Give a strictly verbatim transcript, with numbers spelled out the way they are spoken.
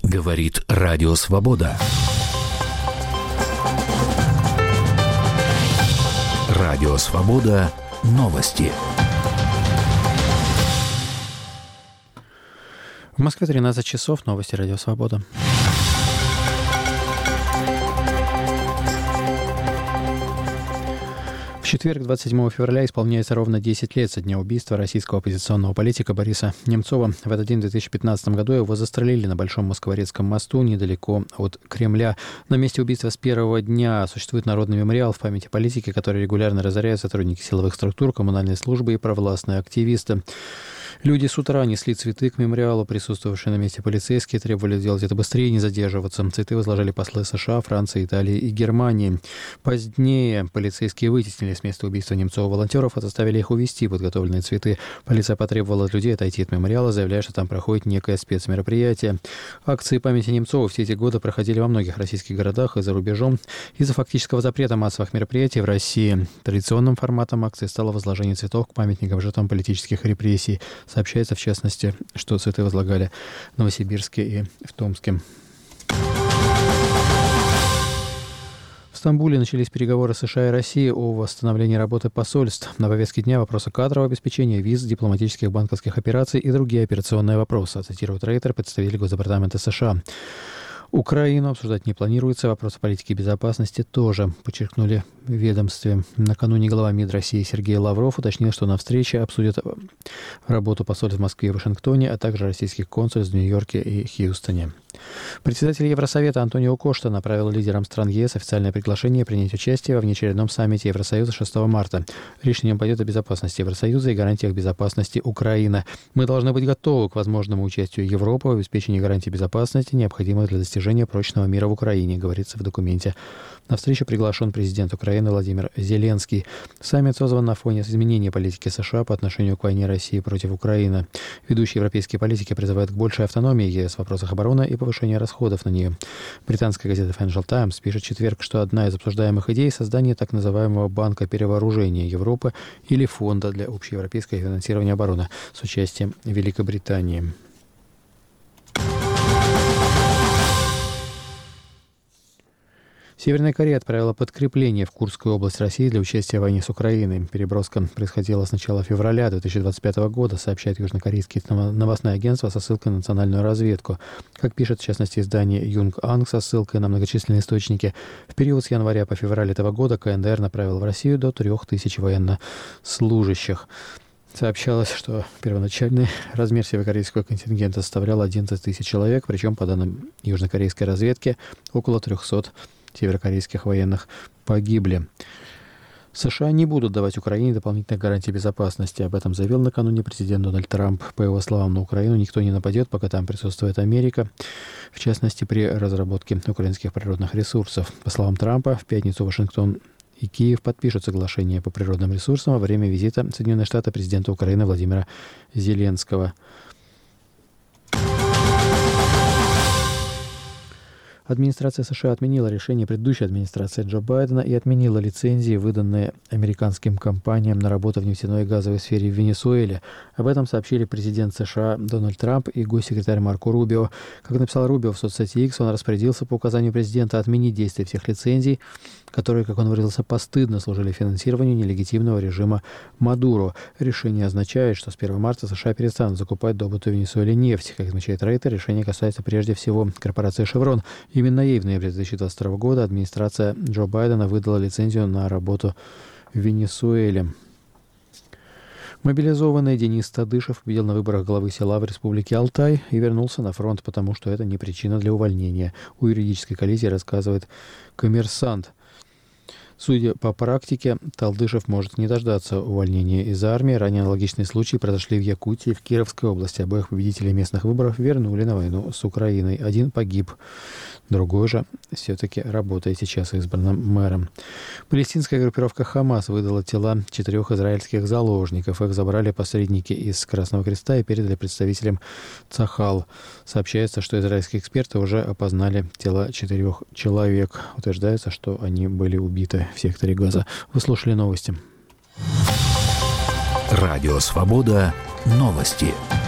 Говорит Радио Свобода. Радио Свобода. Новости. В Москве тринадцать часов. Новости Радио Свобода. В четверг, двадцать седьмого февраля, исполняется ровно десять лет со дня убийства российского оппозиционного политика Бориса Немцова. В этот день, в две тысячи пятнадцатом году, его застрелили на Большом Москворецком мосту, недалеко от Кремля. На месте убийства с первого дня существует народный мемориал в памяти политики, который регулярно разоряют сотрудники силовых структур, коммунальной службы и провластные активисты. Люди с утра несли цветы к мемориалу, присутствовавшие на месте полицейские требовали сделать это быстрее и не задерживаться. Цветы возложили послы США, Франции, Италии и Германии. Позднее полицейские вытеснили с места убийства Немцова волонтеров и заставили их увезти подготовленные цветы. Полиция потребовала от людей отойти от мемориала, заявляя, что там проходит некое спецмероприятие. Акции памяти Немцова все эти годы проходили во многих российских городах и за рубежом. Из-за фактического запрета массовых мероприятий в России традиционным форматом акции стало возложение цветов к памятникам жертвам политических репрессий. Сообщается, в частности, что цветы возлагали в Новосибирске и в Томске. В Стамбуле начались переговоры США и России о восстановлении работы посольств. На повестке дня вопросы кадрового обеспечения, виз, дипломатических банковских операций и другие операционные вопросы, цитирует Рейтер, представитель Госдепартамента США. Украину обсуждать не планируется, вопросы политики и безопасности тоже, подчеркнули в ведомстве. Накануне глава МИД России Сергей Лавров уточнил, что на встрече обсудят работу посольств в Москве и Вашингтоне, а также российских консульств в Нью-Йорке и Хьюстоне. Председатель Евросовета Антонио Кошта направил лидерам стран ЕС официальное приглашение принять участие во внеочередном саммите Евросоюза шестого марта. Речь в нем пойдет о безопасности Евросоюза и гарантиях безопасности Украины. Мы должны быть готовы к возможному участию Европы в обеспечении гарантий безопасности, необходимых для достижения прочного мира в Украине, говорится в документе. На встречу приглашен президент Украины Владимир Зеленский. Саммит созван на фоне изменения политики США по отношению к войне России против Украины. Ведущие европейские политики призывают к большей автономии ЕС в вопросах обороны и повышения расходов на нее. Британская газета Financial Times пишет в четверг, что одна из обсуждаемых идей – создание так называемого банка перевооружения Европы или фонда для общеевропейского финансирования обороны с участием Великобритании. Северная Корея отправила подкрепление в Курскую область России для участия в войне с Украиной. Переброска происходила с начала февраля две тысячи двадцать пятого года, сообщает южнокорейское новостное агентство со ссылкой на национальную разведку. Как пишет, в частности, издание Юнг-Анг со ссылкой на многочисленные источники, в период с января по февраль этого года КНДР направил в Россию до трех тысяч военнослужащих. Сообщалось, что первоначальный размер северокорейского контингента составлял одиннадцать тысяч человек, причем, по данным южнокорейской разведки, около трехсот северокорейских военных погибли. США не будут давать Украине дополнительных гарантий безопасности. Об этом заявил накануне президент Дональд Трамп. По его словам, на Украину никто не нападет, пока там присутствует Америка, в частности, при разработке украинских природных ресурсов. По словам Трампа, в пятницу Вашингтон и Киев подпишут соглашение по природным ресурсам во время визита в Соединенные Штаты президента Украины Владимира Зеленского. Администрация США отменила решение предыдущей администрации Джо Байдена и отменила лицензии, выданные американским компаниям на работу в нефтяной и газовой сфере в Венесуэле. Об этом сообщили президент США Дональд Трамп и госсекретарь Марко Рубио. Как написал Рубио в соцсети X, он распорядился по указанию президента отменить действие всех лицензий, которые, как он выразился, постыдно служили финансированию нелегитимного режима Мадуро. Решение означает, что с первого марта США перестанут закупать добытую в Венесуэле нефть. Как отмечает Рейтер, решение касается прежде всего корпорации «Шеврон». Именно ей в ноябре две тысячи двадцать второго года администрация Джо Байдена выдала лицензию на работу в Венесуэле. Мобилизованный Денис Тадышев победил на выборах главы села в республике Алтай и вернулся на фронт, потому что это не причина для увольнения. У юридической коллизии рассказывает «Коммерсант». Судя по практике, Талдышев может не дождаться увольнения из армии. Ранее аналогичные случаи произошли в Якутии и в Кировской области. Обоих победителей местных выборов вернули на войну с Украиной. Один погиб, другой же все-таки работает сейчас избранным мэром. Палестинская группировка «Хамас» выдала тела четырех израильских заложников. Их забрали посредники из Красного Креста и передали представителям Цахал. Сообщается, что израильские эксперты уже опознали тела четырех человек. Утверждается, что они были убиты в секторе Газа. Вы слушали новости. Радио Свобода. Новости.